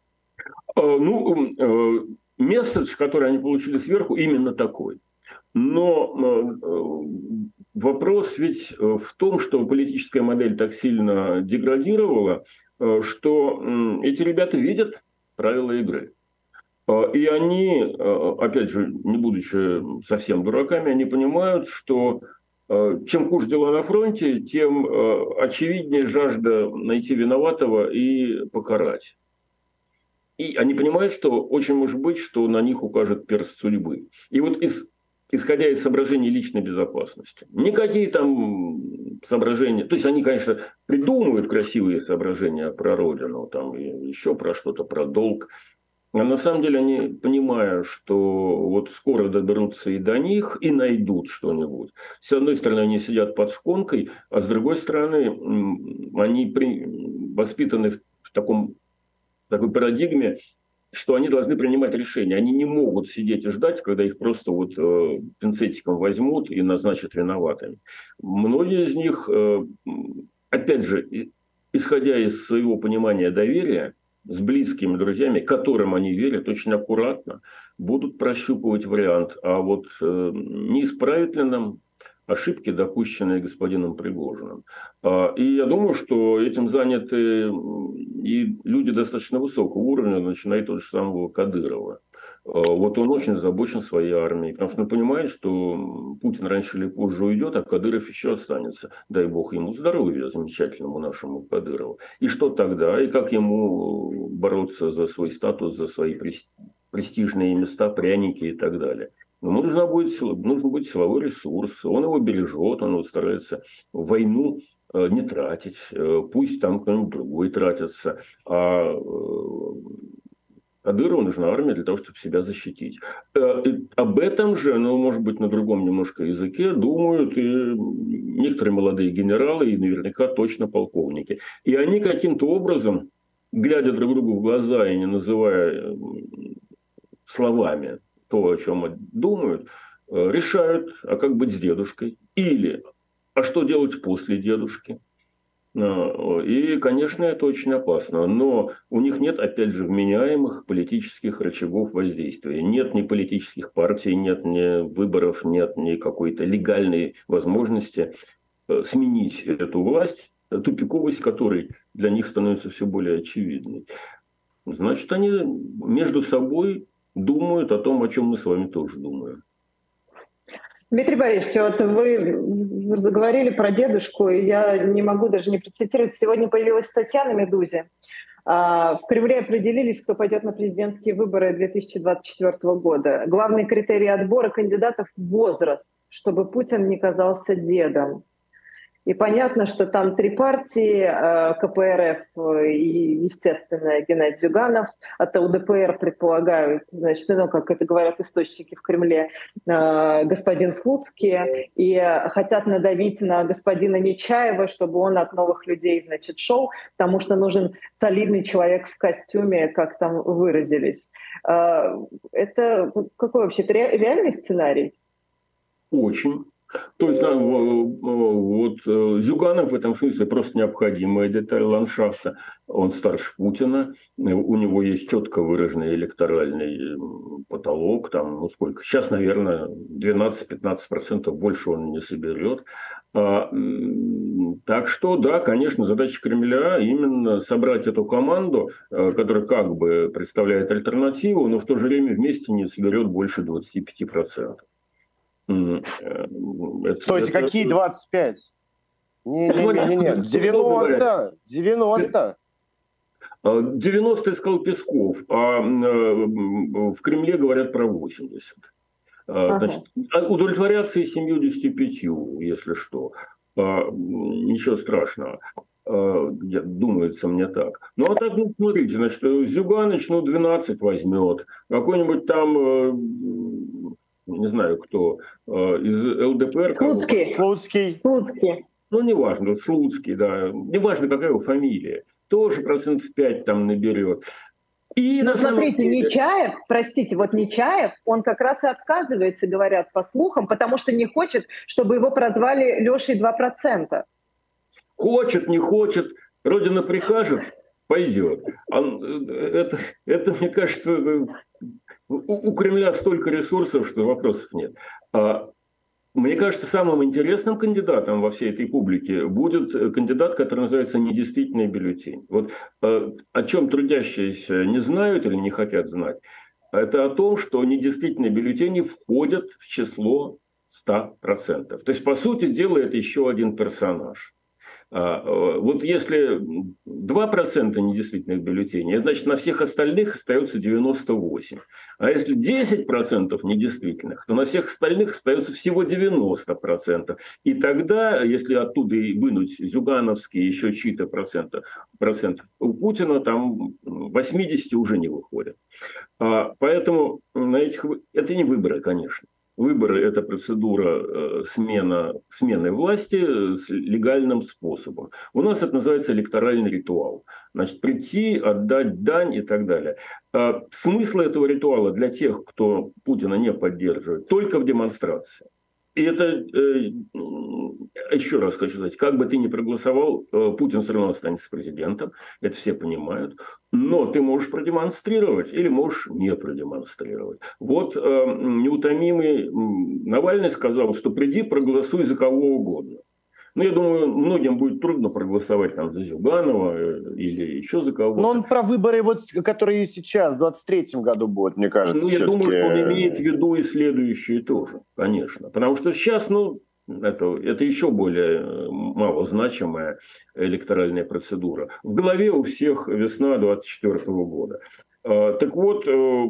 Месседж, который они получили сверху, именно такой. Но вопрос ведь в том, что политическая модель так сильно деградировала, что эти ребята видят правила игры. И они, опять же, не будучи совсем дураками, они понимают, что чем хуже дела на фронте, тем очевиднее жажда найти виноватого и покарать. И они понимают, что очень может быть, что на них укажет перст судьбы. И вот исходя из соображений личной безопасности. Никакие там соображения... То есть они, конечно, придумывают красивые соображения про Родину, там, и еще про что-то, про долг. А на самом деле они, понимая, что вот скоро доберутся и до них, и найдут что-нибудь. С одной стороны, они сидят под шконкой, а с другой стороны, они воспитаны в такой парадигме, что они должны принимать решения. Они не могут сидеть и ждать, когда их просто пинцетиком возьмут и назначат виноватыми. Многие из них, опять же, исходя из своего понимания доверия, с близкими друзьями, которым они верят, очень аккуратно будут прощупывать вариант. А вот не исправит ли нам ошибки, допущенные господином Пригожиным. И я думаю, что этим заняты и люди достаточно высокого уровня, начиная от того же самого Кадырова. Вот он очень озабочен своей армией, потому что он понимает, что Путин раньше или позже уйдет, а Кадыров еще останется. Дай бог ему здоровья, замечательному нашему Кадырову. И что тогда? И как ему бороться за свой статус, за свои престижные места, пряники и так далее. Но нужен будет силовой ресурс, он его бережет, он его старается в войну не тратить, пусть там кто-нибудь другой тратится, а Кадырову нужна армия для того, чтобы себя защитить. Об этом же, может быть, на другом немножко языке думают и некоторые молодые генералы, и наверняка точно полковники. И они каким-то образом, глядя друг другу в глаза и не называя словами то, о чем думают, решают, а как быть с дедушкой? Или, а что делать после дедушки? И, конечно, это очень опасно. Но у них нет, опять же, вменяемых политических рычагов воздействия. Нет ни политических партий, нет ни выборов, нет ни какой-то легальной возможности сменить эту власть, тупиковость которой для них становится все более очевидной. Значит, они между собой думают о том, о чем мы с вами тоже думаем. Дмитрий Борисович, вот вы заговорили про дедушку, и я не могу даже не процитировать. Сегодня появилась статья на «Медузе». В Кремле определились, кто пойдет на президентские выборы 2024 года. Главный критерий отбора кандидатов – возраст, чтобы Путин не казался дедом. И понятно, что там три партии, КПРФ и, естественно, Геннадий Зюганов. От ЛДПР предполагают, значит, как это говорят источники в Кремле, господин Слуцкий. И хотят надавить на господина Нечаева, чтобы он от новых людей, значит, шел, потому что нужен солидный человек в костюме, как там выразились. Это какой вообще-то реальный сценарий? Очень. То есть вот Зюганов в этом смысле просто необходимая деталь ландшафта. Он старше Путина, у него есть четко выраженный электоральный потолок. Там, сколько? Сейчас, наверное, 12-15% больше он не соберет. Так что, да, конечно, задача Кремля именно собрать эту команду, которая как бы представляет альтернативу, но в то же время вместе не соберет больше 25%. Стойте, какие 25? Нет, 90. 90. 90 сказал Песков, а в Кремле говорят про 80. Значит, удовлетворяться и 75, если что. Ничего страшного. Думается мне так. Ну, а так, смотрите, значит, Зюганыч, 12 возьмет. Какой-нибудь там... не знаю, кто, из ЛДПР. Слуцкий. Неважно, Слуцкий, да. Неважно, какая его фамилия. Тоже 5% там наберет. И смотрите, деле... Нечаев, он как раз и отказывается, говорят по слухам, потому что не хочет, чтобы его прозвали Лешей 2%. Хочет, не хочет, Родина прикажет, пойдет. Это, мне кажется... У Кремля столько ресурсов, что вопросов нет. Мне кажется, самым интересным кандидатом во всей этой публике будет кандидат, который называется «недействительный бюллетень». Вот о чем трудящиеся не знают или не хотят знать, это о том, что недействительные бюллетени входят в число 100%. То есть, по сути дела, это еще один персонаж. Вот если 2% недействительных бюллетеней, это значит, на всех остальных остается 98%. А если 10% недействительных, то на всех остальных остается всего 90%. И тогда, если оттуда и вынуть зюгановские еще чьи-то процентов, у Путина там 80 уже не выходит. Поэтому это не выборы, конечно. Выборы – это процедура смены власти с легальным способом. У нас это называется электоральный ритуал. Значит, прийти, отдать дань и так далее. Смысл этого ритуала для тех, кто Путина не поддерживает, только в демонстрации. И это, еще раз хочу сказать, как бы ты ни проголосовал, Путин все равно останется президентом, это все понимают, но ты можешь продемонстрировать или можешь не продемонстрировать. Вот неутомимый Навальный сказал, что приди, проголосуй за кого угодно. Я думаю, многим будет трудно проголосовать там за Зюганова или еще за кого-то. Но он про выборы, которые сейчас, в 2023 году будут, мне кажется. Я думаю, что он имеет в виду и следующие тоже, конечно. Потому что сейчас, Это еще более малозначимая электоральная процедура. В голове у всех весна 2024 года. Так вот,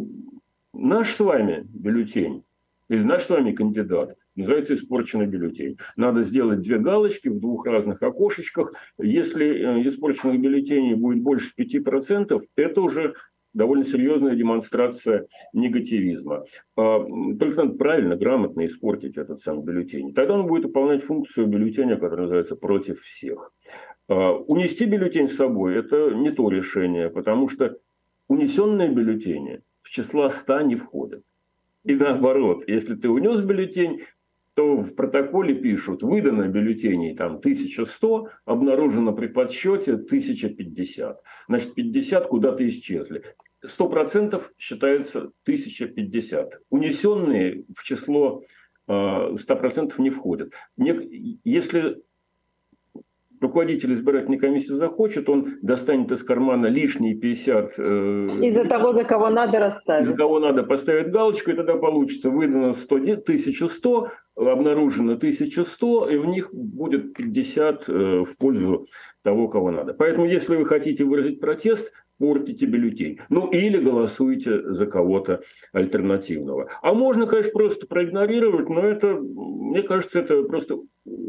наш с вами бюллетень, или наш с вами кандидат, называется испорченный бюллетень. Надо сделать 2 галочки в 2 разных окошечках. Если испорченных бюллетеней будет больше 5%, это уже довольно серьезная демонстрация негативизма. Только надо правильно, грамотно испортить этот самый бюллетень. Тогда он будет выполнять функцию бюллетеня, который называется «против всех». Унести бюллетень с собой – это не то решение, потому что унесенные бюллетени в число 100 не входят. И наоборот, если ты унес бюллетень, то в протоколе пишут: выдано бюллетеней там 1100, обнаружено при подсчете 1050. Значит, 50 куда-то исчезли. 100% считается 1050. Унесенные в число 100% не входят. Если руководитель избирательной комиссии захочет, он достанет из кармана лишние 50. Из-за того, за кого надо расставить. За кого надо поставить галочку, и тогда получится: выдано 1100, обнаружено 1100, и в них будет 50 в пользу того, кого надо. Поэтому, если вы хотите выразить протест, портите бюллетень. Ну, или голосуйте за кого-то альтернативного. А можно, конечно, просто проигнорировать, но это, мне кажется, это просто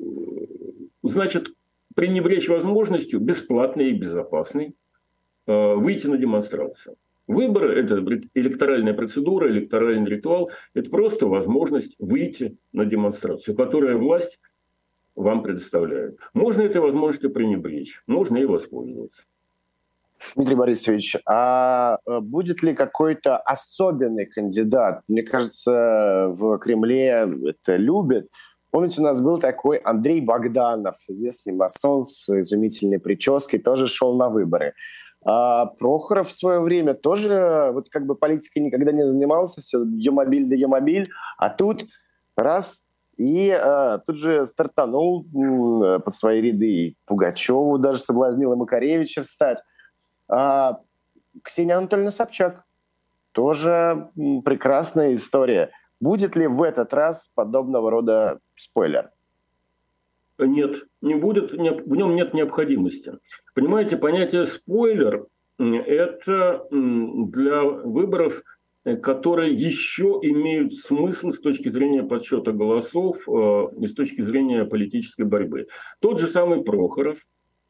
значит пренебречь возможностью бесплатной и безопасной выйти на демонстрацию. Выборы – это электоральная процедура, электоральный ритуал. Это просто возможность выйти на демонстрацию, которую власть вам предоставляет. Можно этой возможностью пренебречь, можно и воспользоваться. Дмитрий Борисович, а будет ли какой-то особенный кандидат? Мне кажется, в Кремле это любят. Помните, у нас был такой Андрей Богданов, известный масон с изумительной прической, тоже шел на выборы. А Прохоров в свое время тоже вот как бы политикой никогда не занимался, все Е-мобиль да Е-мобиль, а тут раз и тут же стартанул под свои ряды, и Пугачеву даже соблазнил, и Макаревича встать. А Ксения Анатольевна Собчак тоже прекрасная история. Будет ли в этот раз подобного рода спойлер? Нет, не будет, в нем нет необходимости. Понимаете, понятие спойлер – это для выборов, которые еще имеют смысл с точки зрения подсчета голосов и с точки зрения политической борьбы. Тот же самый Прохоров,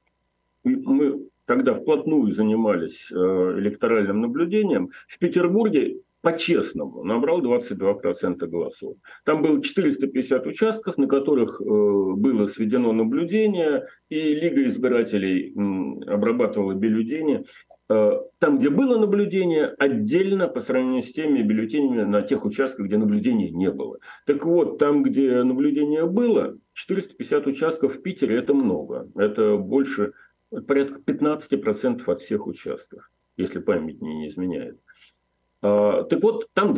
мы тогда вплотную занимались электоральным наблюдением, в Петербурге по-честному набрал 22% голосов. Там было 450 участков, на которых было сведено наблюдение, и Лига избирателей обрабатывала бюллетени. Там, где было наблюдение, отдельно по сравнению с теми бюллетенями на тех участках, где наблюдения не было. Так вот, там, где наблюдение было, 450 участков в Питере – это много. Это больше, порядка 15% от всех участков, если память не изменяет. Так вот, там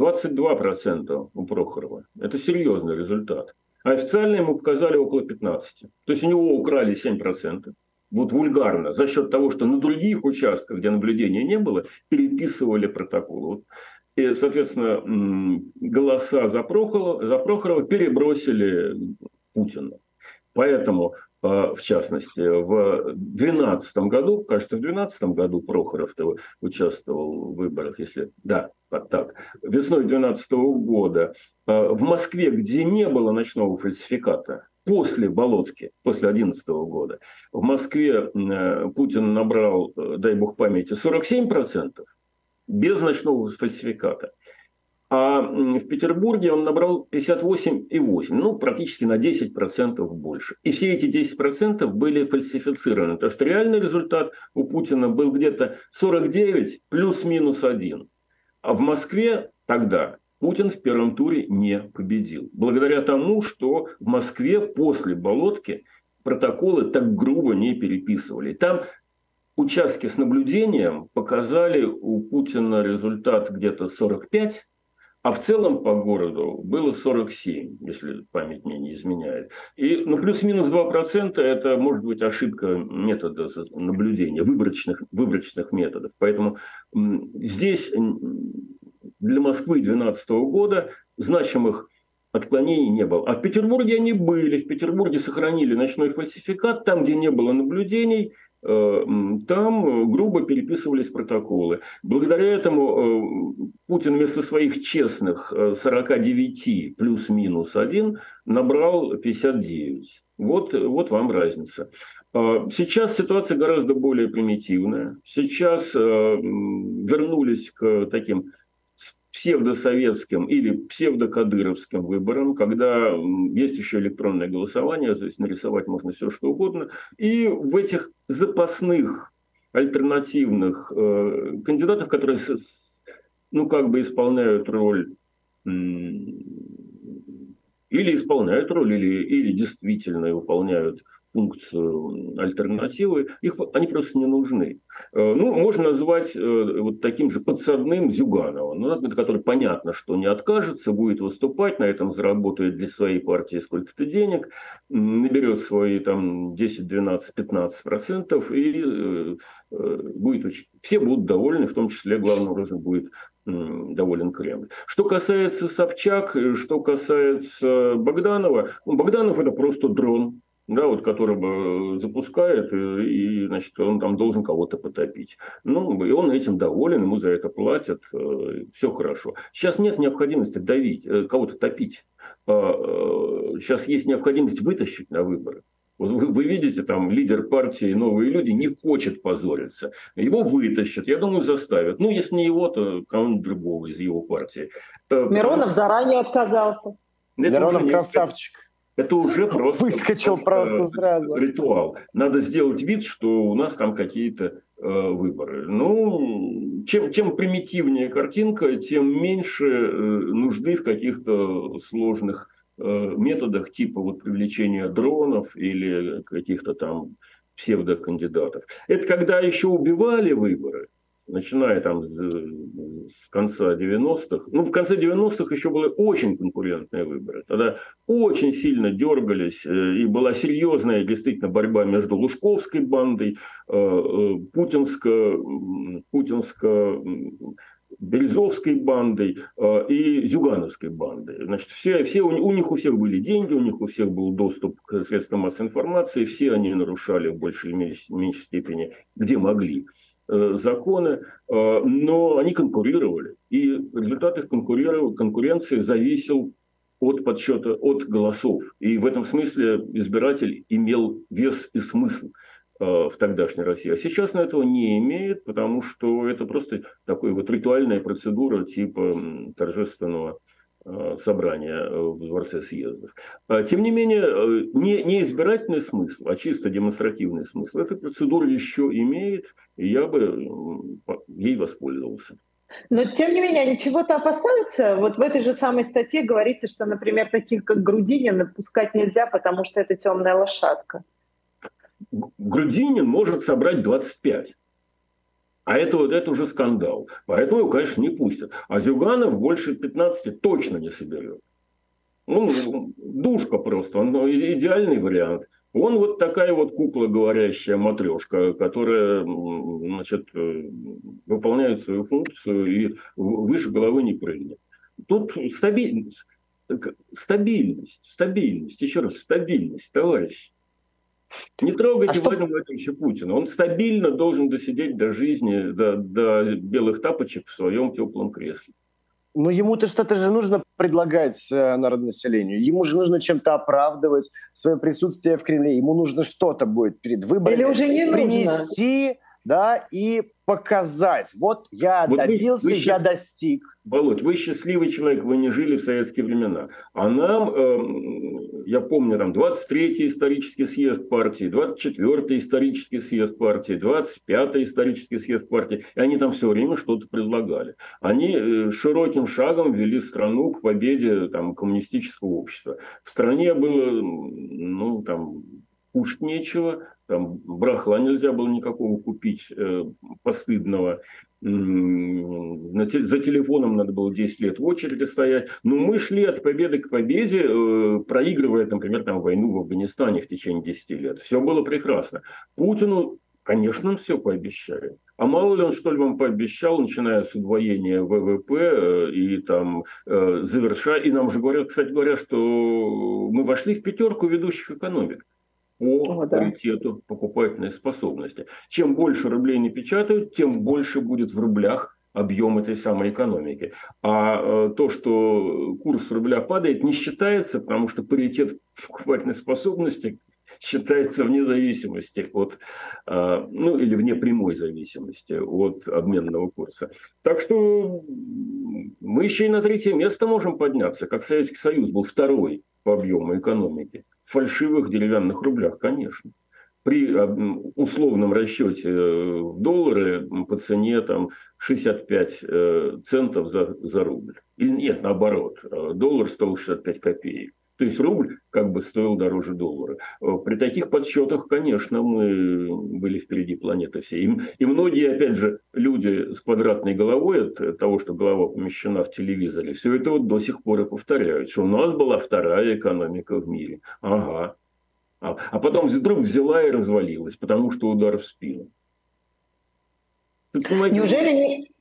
22% у Прохорова. Это серьезный результат. А официально ему показали около 15%. То есть у него украли 7%. Вот вульгарно. За счет того, что на других участках, где наблюдения не было, переписывали протоколы. И, соответственно, голоса за Прохорова перебросили Путину. Поэтому, в частности, в 2012 году, кажется, в 2012 году Прохоров участвовал в выборах, если да, так, весной 2012 года, в Москве, где не было ночного фальсификата, после Болотки, после 2011 года, в Москве Путин набрал, дай бог памяти, 47% без ночного фальсификата. А в Петербурге он набрал 58,8%, ну, практически на 10% больше. И все эти 10% были фальсифицированы. Потому что реальный результат у Путина был где-то 49 плюс-минус 1. А в Москве тогда Путин в первом туре не победил. Благодаря тому, что в Москве после Болотки протоколы так грубо не переписывали. Там участки с наблюдением показали у Путина результат где-то 45%. А в целом по городу было 47, если память мне не изменяет. И плюс-минус 2% это может быть ошибка метода наблюдения, выборочных методов. Поэтому здесь для Москвы 2012 года значимых Отклонений не было. А в Петербурге они были. В Петербурге сохранили ночной фальсификат. Там, где не было наблюдений, там грубо переписывались протоколы. Благодаря этому Путин вместо своих честных 49 плюс-минус 1 набрал 59. Вот вам разница. Сейчас ситуация гораздо более примитивная. Сейчас вернулись к таким псевдосоветским или псевдокадыровским выборам, когда есть еще электронное голосование, то есть нарисовать можно все, что угодно. И в этих запасных альтернативных кандидатов, которые как бы исполняют роль или действительно выполняют функцию альтернативы, они просто не нужны. Можно назвать вот таким же подсадным Зюганова, который понятно, что не откажется, будет выступать, на этом заработает для своей партии сколько-то денег, наберет свои там 10, 12, 15% и все будут довольны, в том числе главным образом будет доволен Кремль. Что касается Собчак, что касается Богданова, Богданов это просто дрон, которого запускает, и, значит, он там должен кого-то потопить. И он этим доволен, ему за это платят, все хорошо. Сейчас нет необходимости давить, кого-то топить. Сейчас есть необходимость вытащить на выборы. Вот вы видите, там лидер партии «Новые люди» не хочет позориться. Его вытащат, я думаю, заставят. Если не его, то кого-нибудь другого из его партии. Миронов заранее отказался. Миронов красавчик. Это уже просто выскочил просто сразу. Ритуал. Надо сделать вид, что у нас там какие-то выборы. Чем примитивнее картинка, тем меньше нужды в каких-то сложных методах типа привлечения дронов или каких-то там псевдокандидатов. Это когда еще убивали выборы, начиная там с конца 90-х. В конце 90-х еще были очень конкурентные выборы. Тогда очень сильно дергались, и была серьезная действительно борьба между Лужковской бандой, Березовской бандой и Зюгановской бандой. Значит, у них у всех были деньги, у них у всех был доступ к средствам массовой информации, все они нарушали в большей или меньшей степени, где могли, законы, но они конкурировали. И результат их конкуренции зависел от подсчета, от голосов. И в этом смысле избиратель имел вес и смысл в тогдашней России. А сейчас на этого не имеет, потому что это просто такая ритуальная процедура типа торжественного собрания в Дворце съездов. Тем не менее, не избирательный смысл, а чисто демонстративный смысл эта процедура еще имеет, и я бы ей воспользовался. Но, тем не менее, они чего-то опасаются. Вот в этой же самой статье говорится, что, например, таких, как Грудинин, пускать нельзя, потому что это темная лошадка. Грудинин может собрать 25. А это уже скандал. Поэтому его, конечно, не пустят. А Зюганов больше 15 точно не соберет. Душка просто. Он идеальный вариант. Он такая кукла говорящая, матрешка, которая, значит, выполняет свою функцию и выше головы не прыгнет. Тут стабильность. Еще раз, стабильность, товарищи. Не трогайте Владимира Владимировича Путина. Он стабильно должен досидеть до жизни, до белых тапочек в своем теплом кресле. Ему-то что-то же нужно предлагать народонаселению. Ему же нужно чем-то оправдывать свое присутствие в Кремле. Ему нужно что-то будет перед выборами уже не принести, и показать. Я добился, я достиг. Володь, вы счастливый человек, вы не жили в советские времена. А нам, я помню, 23-й исторический съезд партии, 24-й исторический съезд партии, 25-й исторический съезд партии, и они там все время что-то предлагали. Они широким шагом вели страну к победе коммунистического общества. В стране было, кушать нечего, барахла нельзя было никакого купить постыдного. За телефоном надо было 10 лет в очереди стоять. Но мы шли от победы к победе, проигрывая, например, войну в Афганистане в течение 10 лет. Все было прекрасно. Путину Конечно, он все пообещает. А мало ли он что ли вам пообещал, начиная с удвоения ВВП и там завершая. И нам же говорят, кстати говоря, что мы вошли в 5 ведущих экономик по паритету покупательной способности. Чем больше рублей не печатают, тем больше будет в рублях объем этой самой экономики. А то, что курс рубля падает, не считается, потому что паритет покупательной способности считается вне зависимости от, ну или вне прямой зависимости от обменного курса. Так что мы еще и на 3-е место можем подняться, как Советский Союз был 2-й по объему экономики. В фальшивых деревянных рублях, конечно. При условном расчете в доллары по цене там, 65 центов за рубль. Или нет, наоборот, доллар стоил 65 копеек. То есть рубль как бы стоил дороже доллара. При таких подсчетах, конечно, мы были впереди планеты всей. И многие, опять же, люди с квадратной головой от того, что голова помещена в телевизоре, все это вот до сих пор и повторяют, что у нас была 2-я экономика в мире. Ага. А потом вдруг взяла и развалилась, потому что удар в спину. Ты, неужели не...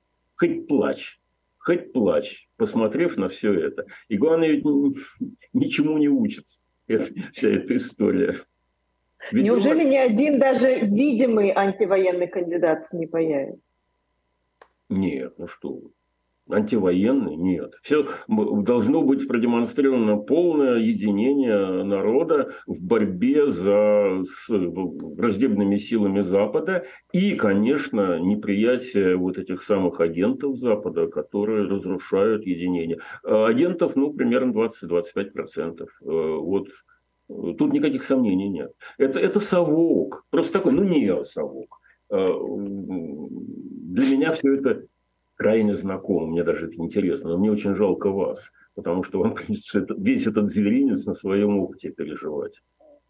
Хоть плачь, посмотрев на все это. И главное, ведь ничему не учится вся эта история. Ведь неужели ни один даже видимый антивоенный кандидат не появится? Нет, ну что вы. Антивоенный? Нет. Все должно быть продемонстрировано полное единение народа в борьбе с враждебными силами Запада и, конечно, неприятие вот этих самых агентов Запада, которые разрушают единение. Агентов, ну, примерно 20-25%. Вот. Тут никаких сомнений нет. Это совок. Просто такой, ну, неосовок. Для меня все это крайне знакомо, мне даже это интересно, но мне очень жалко вас, потому что вам придется весь этот зверинец на своем опыте переживать.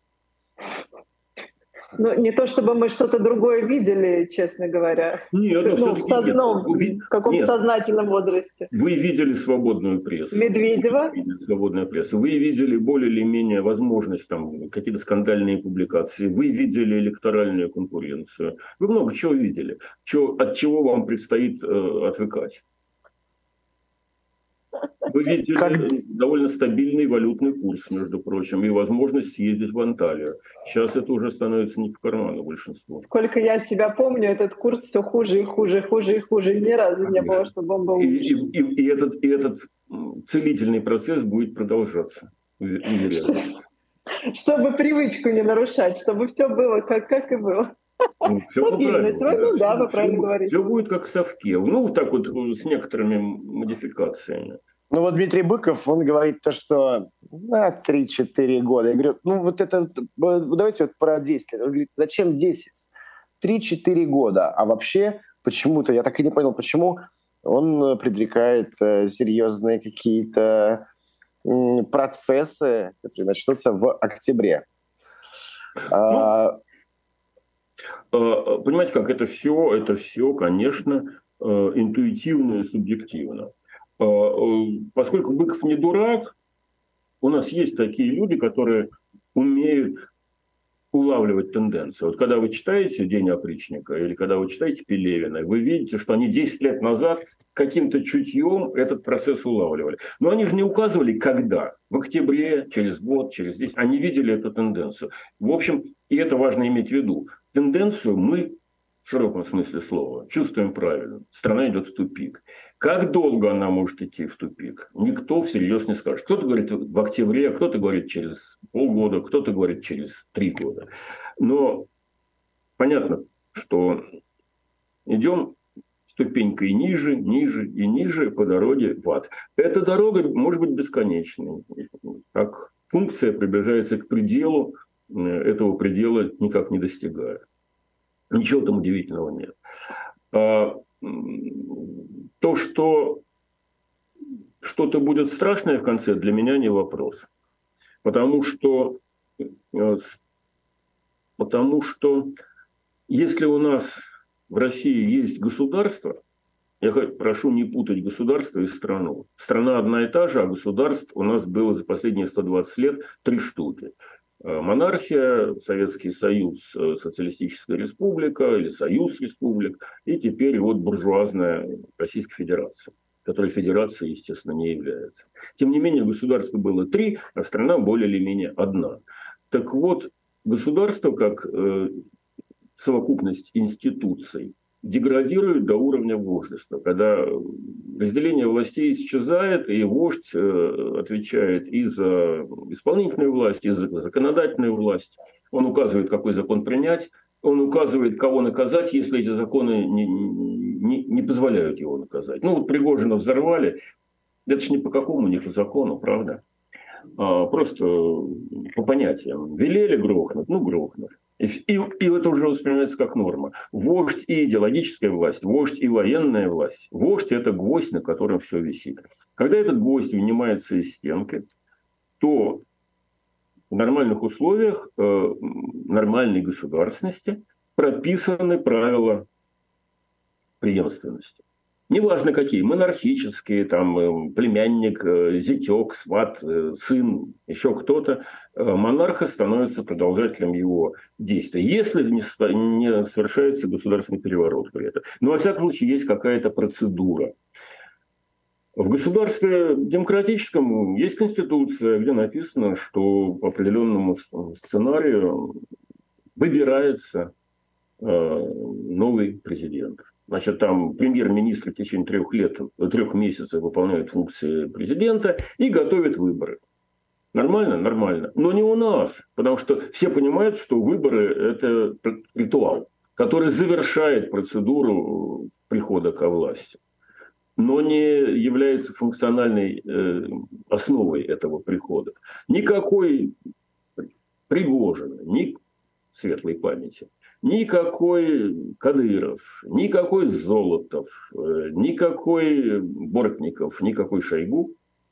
Ну, не то чтобы мы что-то другое видели, честно говоря. Нет, в каком-то сознательном возрасте. Вы видели свободную прессу. Медведева. Свободная пресса. Вы видели более или менее возможность, там, какие-то скандальные публикации. Вы видели электоральную конкуренцию. Вы много чего видели. От чего вам предстоит отвыкать. Вы видели довольно стабильный валютный курс, между прочим, и возможность съездить в Анталию. Сейчас это уже становится не по карману большинству. Сколько я себя помню, этот курс все хуже и хуже, хуже и хуже. Ни разу не было, чтобы он был лучше. И этот целительный процесс будет продолжаться. Чтобы привычку не нарушать, чтобы все было как и было. Ну, все правильно. Да, вы правильно говорите. Все будет как в совке. Ну, так вот, с некоторыми модификациями. Ну вот Дмитрий Быков, он говорит то, что на 3-4 года. Я говорю, ну вот это, давайте вот про 10 лет. Он говорит, зачем 10? 3-4 года. А вообще, почему-то, я так и не понял, почему он предрекает серьезные какие-то процессы, которые начнутся в октябре. Понимаете, как это все, конечно, интуитивно и субъективно. Поскольку Быков не дурак, у нас есть такие люди, которые умеют улавливать тенденцию. Вот когда вы читаете «День опричника» или когда вы читаете Пелевина, вы видите, что они 10 лет назад каким-то чутьем этот процесс улавливали. Но они же не указывали, когда. В октябре, через год, через 10. Они видели эту тенденцию. В общем, и это важно иметь в виду. Тенденцию мы, в широком смысле слова, чувствуем правильно. Страна идет в тупик. Как долго она может идти в тупик, никто всерьез не скажет. Кто-то говорит в октябре, кто-то говорит через полгода, кто-то говорит через 3 года. Но понятно, что идем ступенькой ниже, ниже и ниже по дороге в ад. Эта дорога может быть бесконечной. Как функция приближается к пределу, этого предела никак не достигая. Ничего там удивительного нет. То, что что-то будет страшное в конце, для меня не вопрос. Потому что если у нас в России есть государство, я прошу не путать государство и страну. Страна одна и та же, а государств у нас было за последние 120 лет 3 штуки. монархия, Советский Союз, Социалистическая Республика или Союз Республик, и теперь вот буржуазная Российская Федерация, которая федерацией, естественно, не является. Тем не менее, государство было 3, а страна более или менее 1. Так вот, государство как совокупность институций деградирует до уровня вождества, когда разделение властей исчезает, и вождь отвечает и за исполнительную власть, и за законодательную власть. Он указывает, какой закон принять, он указывает, кого наказать, если эти законы не позволяют его наказать. Ну вот Пригожина взорвали, это же не по какому-нибудь закону, правда? Просто по понятиям. Велели грохнуть, ну грохнули. И это уже воспринимается как норма. Вождь и идеологическая власть, вождь и военная власть. Вождь – это гвоздь, на котором все висит. Когда этот гвоздь вынимается из стенки, то в нормальных условиях нормальной государственности прописаны правила преемственности. Неважно какие, монархические, там, племянник, зятек, сват, сын, еще кто-то, монарха становится продолжателем его действия, если не совершается государственный переворот при этом. Но, во всяком случае, есть какая-то процедура. В государстве демократическом есть конституция, где написано, что по определенному сценарию выбирается новый президент. Значит, там премьер-министр в течение 3 месяцев выполняет функции президента и готовит выборы. Нормально? Нормально. Но не у нас, потому что все понимают, что выборы – это ритуал, который завершает процедуру прихода ко власти, но не является функциональной основой этого прихода. Никакой Пригожина, ни светлой памяти, никакой Кадыров, никакой Золотов, никакой Бортников, никакой Шойгу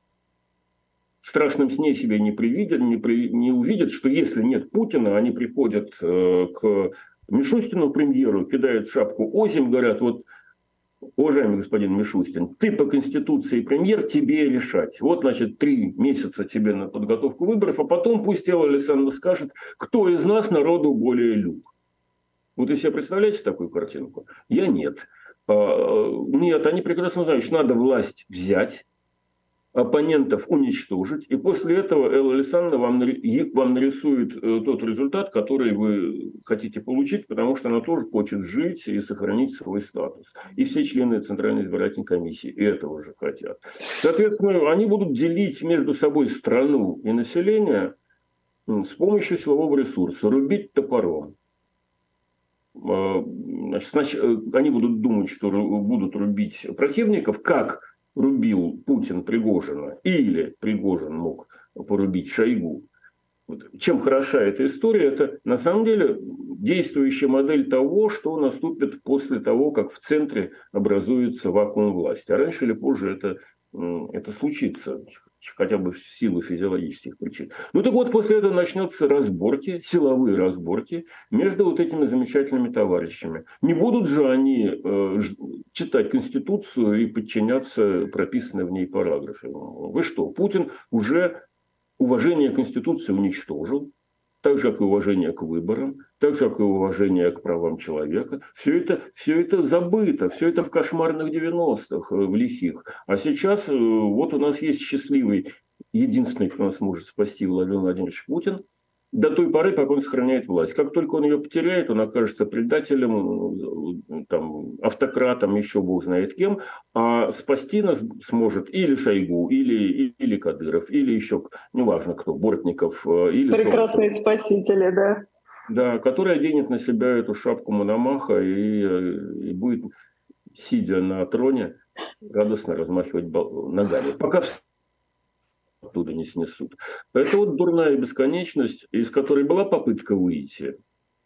в страшном сне себе не увидят, что если нет Путина, они приходят к Мишустину, премьеру, кидают шапку озимь, говорят, вот, уважаемый господин Мишустин, ты по Конституции премьер, тебе решать. Вот, значит, 3 месяца тебе на подготовку выборов, а потом пусть Элла Александровна скажет, кто из нас народу более люб. Вот вы себе представляете такую картинку? Я нет. Нет, они прекрасно знают, что надо власть взять, оппонентов уничтожить, и после этого Элла Александровна вам нарисует тот результат, который вы хотите получить, потому что она тоже хочет жить и сохранить свой статус. И все члены Центральной избирательной комиссии этого же хотят. Соответственно, они будут делить между собой страну и население с помощью силового ресурса, рубить топором. Значит, они будут думать, что будут рубить противников, как рубил Путин Пригожина, или Пригожин мог порубить Шойгу. Вот. Чем хороша эта история? Это на самом деле действующая модель того, что наступит после того, как в центре образуется вакуум власти. А раньше или позже это случится, хотя бы в силу физиологических причин. Ну так вот, после этого начнутся разборки, силовые разборки между вот этими замечательными товарищами. Не будут же они читать Конституцию и подчиняться прописанным в ней параграфам. Вы что, Путин уже уважение к Конституции уничтожил, так же, как и уважение к выборам, так же, как и уважение к правам человека. Все это забыто, все это в кошмарных 90-х, в лихих. А сейчас вот у нас есть счастливый, единственный, кто нас может спасти, Владимир Владимирович Путин, до той поры, пока он сохраняет власть. Как только он ее потеряет, он окажется предателем, там, автократом, еще бог знает кем, а спасти нас сможет или Шойгу, или Кадыров, или еще, неважно кто, Бортников. Или прекрасные спасители, да. Да, который оденет на себя эту шапку Мономаха и будет, сидя на троне, радостно размахивать ногами. Пока оттуда не снесут. Это вот дурная бесконечность, из которой была попытка выйти.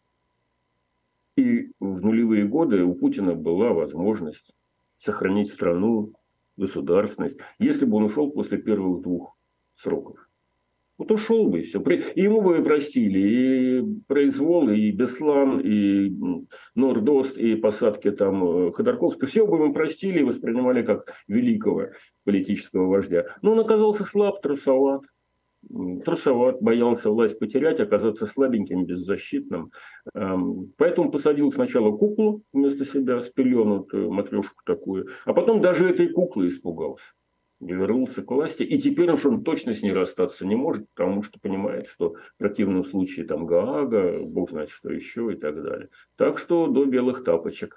И в нулевые годы у Путина была возможность сохранить страну, государственность, если бы он ушел после первых 2 сроков. Вот ушел бы, и все. И ему бы простили и произвол, и Беслан, и Нордост, и посадки там Ходорковского. Все бы ему простили и воспринимали как великого политического вождя. Но он оказался слаб, трусоват. трусоват, боялся власть потерять, оказаться слабеньким, беззащитным. Поэтому посадил сначала куклу вместо себя, спеленутую, матрешку такую, а потом даже этой куклы испугался. И вернулся к власти. И теперь уж он точно с ней расстаться не может, потому что понимает, что в противном случае там Гаага, бог знает что еще и так далее. Так что до белых тапочек.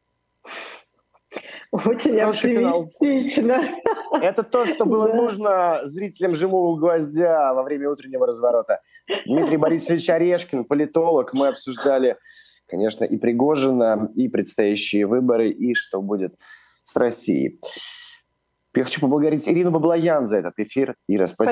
Очень оптимистично. Это то, что было нужно зрителям «Живого гвоздя» во время утреннего разворота. Дмитрий Борисович Орешкин, политолог. Мы обсуждали, конечно, и Пригожина, и предстоящие выборы, и что будет с Россией. Я хочу поблагодарить Ирину Баблоян за этот эфир. Ира, спасибо.